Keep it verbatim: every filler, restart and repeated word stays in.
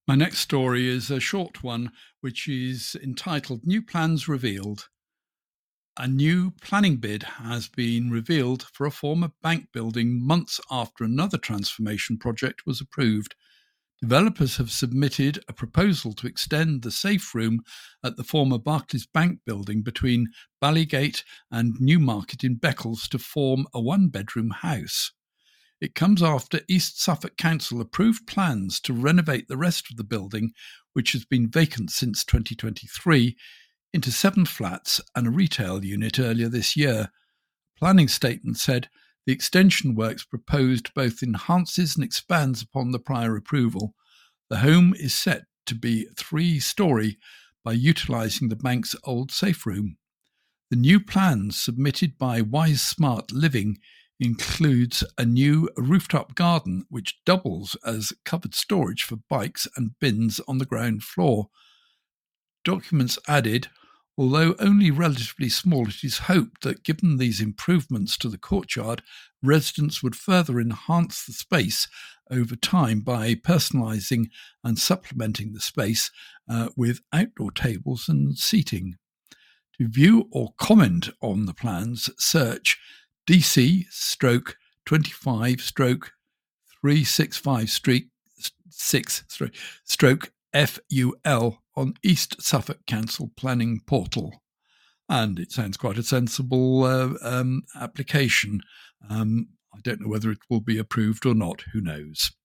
My next story is a short one, which is entitled New Plans Revealed. A new planning bid has been revealed for a former bank building months after another transformation project was approved. Developers have submitted a proposal to extend the safe room at the former Barclays Bank building between Ballygate and Newmarket in Beccles to form a one-bedroom house. It comes after East Suffolk Council approved plans to renovate the rest of the building, which has been vacant since twenty twenty-three, into seven flats and a retail unit earlier this year. The planning statement said the extension works proposed both enhances and expands upon the prior approval. The home is set to be three-storey by utilising the bank's old safe room. The new plans submitted by Wise Smart Living includes a new rooftop garden which doubles as covered storage for bikes and bins on the ground floor. Documents added, although only relatively small, it is hoped that given these improvements to the courtyard, residents would further enhance the space over time by personalising and supplementing the space uh, with outdoor tables and seating. To view or comment on the plans, search D C stroke twenty-five stroke three sixty-five street six stroke F U L on East Suffolk Council Planning Portal. And it sounds quite a sensible uh, um, application. Um, I don't know whether it will be approved or not. Who knows?